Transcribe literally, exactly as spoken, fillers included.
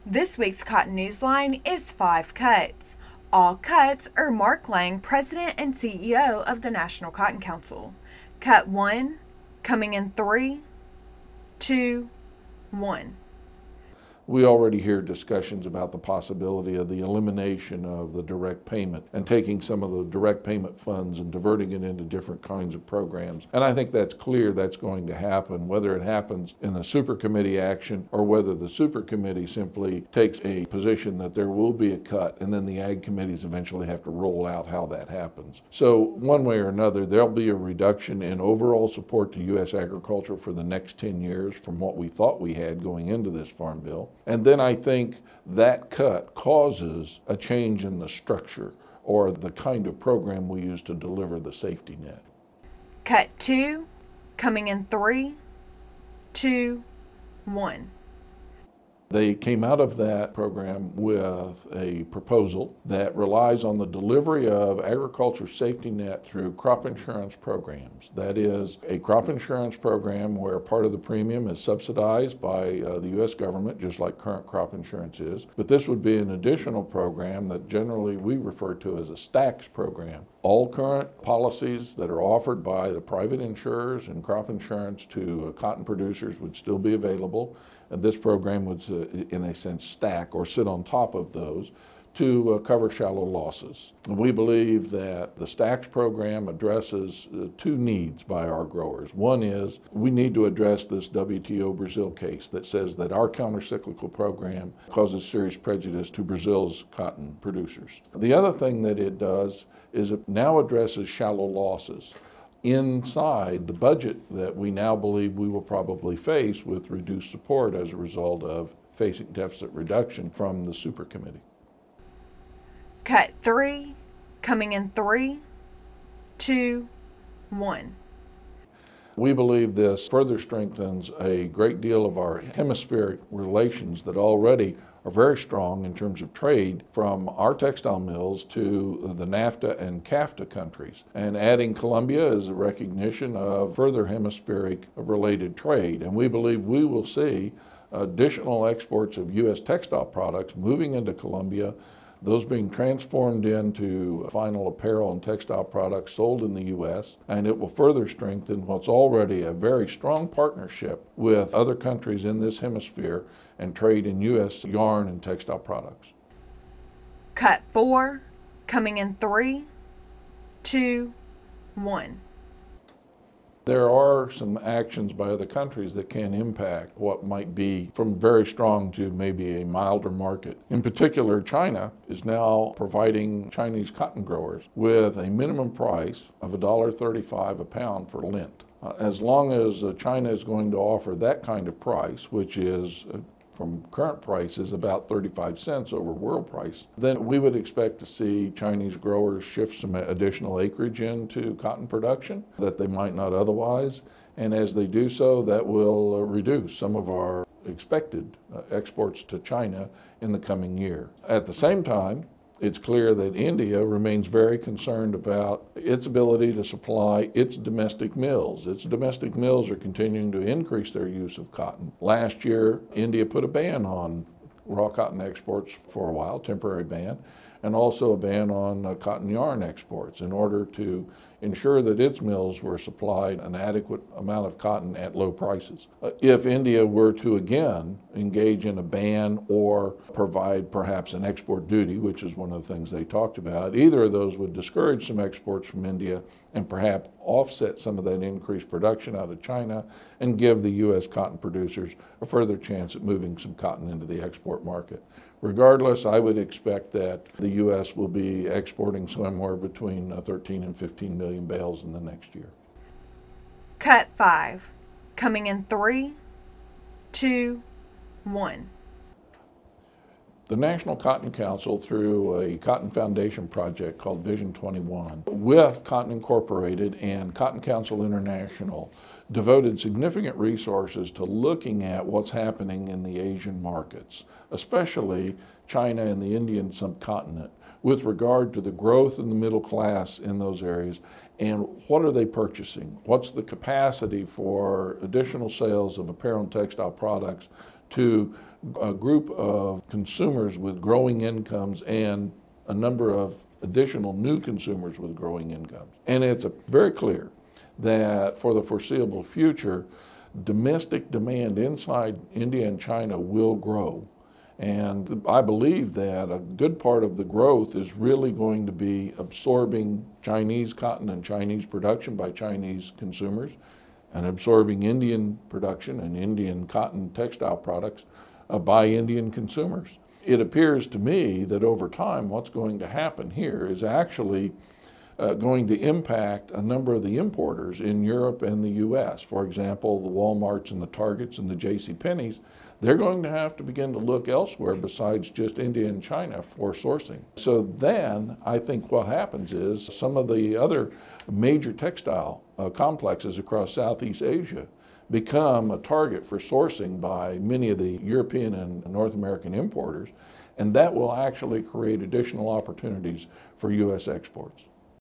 This week's Cotton Newsline is Five Cuts. All cuts are Mark Lang, President and C E O of the National Cotton Council. Cut one, coming in three, two, one. We already hear discussions about the possibility of the elimination of the direct payment and taking some of the direct payment funds and diverting it into different kinds of programs. And I think that's clear that's going to happen, whether it happens in a super committee action or whether the super committee simply takes a position that there will be a cut and then the ag committees eventually have to roll out how that happens. So one way or another, there'll be a reduction in overall support to U S agriculture for the next ten years from what we thought we had going into this farm bill. And then I think that cut causes a change in the structure or the kind of program we use to deliver the safety net. Cut two, coming in three, two, one. They came out of that program with a proposal that relies on the delivery of agriculture safety net through crop insurance programs. That is a crop insurance program where part of the premium is subsidized by uh, the U S government, just like current crop insurance is. But this would be an additional program that generally we refer to as a STAX program. All current policies that are offered by the private insurers and crop insurance to uh, cotton producers would still be available. And this program would, uh, in a sense, stack or sit on top of those to uh, cover shallow losses. And we believe that the STAX program addresses uh, two needs by our growers. One is we need to address this W T O Brazil case that says that our countercyclical program causes serious prejudice to Brazil's cotton producers. The other thing that it does is it now addresses shallow losses inside the budget that we now believe we will probably face with reduced support as a result of facing deficit reduction from the super committee. Cut three, coming in three, two, one. We believe this further strengthens a great deal of our hemispheric relations that already are very strong in terms of trade from our textile mills to the NAFTA and CAFTA countries. And adding Colombia is a recognition of further hemispheric related trade. And we believe we will see additional exports of U S textile products moving into Colombia, those being transformed into final apparel and textile products sold in the U S, and it will further strengthen what's already a very strong partnership with other countries in this hemisphere and trade in U S yarn and textile products. Cut four, coming in three, two, one. There are some actions by other countries that can impact what might be from very strong to maybe a milder market. In particular, China is now providing Chinese cotton growers with a minimum price of one dollar and thirty-five cents a pound for lint. Uh, as long as uh, China is going to offer that kind of price, which is uh, from current prices about thirty-five cents over world price, then we would expect to see Chinese growers shift some additional acreage into cotton production that they might not otherwise. And as they do so, that will uh, reduce some of our expected uh, exports to China in the coming year. At the same time, it's clear that India remains very concerned about its ability to supply its domestic mills. Its domestic mills are continuing to increase their use of cotton. Last year, India put a ban on raw cotton exports for a while, temporary ban, and also a ban on uh, cotton yarn exports in order to ensure that its mills were supplied an adequate amount of cotton at low prices. Uh, if India were to again engage in a ban or provide perhaps an export duty, which is one of the things they talked about, either of those would discourage some exports from India and perhaps offset some of that increased production out of China and give the U S cotton producers a further chance at moving some cotton into the export market. Regardless, I would expect that the U S will be exporting somewhere between thirteen and fifteen million bales in the next year. Cut five, coming in three, two, one. The National Cotton Council, through a Cotton Foundation project called Vision twenty-one, with Cotton Incorporated and Cotton Council International, devoted significant resources to looking at what's happening in the Asian markets, especially China and the Indian subcontinent, with regard to the growth in the middle class in those areas and what are they purchasing? What's the capacity for additional sales of apparel and textile products to a group of consumers with growing incomes and a number of additional new consumers with growing incomes. And it's a, very clear that for the foreseeable future, domestic demand inside India and China will grow. And I believe that a good part of the growth is really going to be absorbing Chinese cotton and Chinese production by Chinese consumers, and absorbing Indian production and Indian cotton textile products uh, by Indian consumers. It appears to me that over time what's going to happen here is actually uh, going to impact a number of the importers in Europe and the U S. For example, the Walmarts and the Targets and the J C Penney's, they're going to have to begin to look elsewhere besides just India and China for sourcing. So then I think what happens is some of the other major textile uh, complexes across Southeast Asia become a target for sourcing by many of the European and North American importers, and that will actually create additional opportunities for U S exports.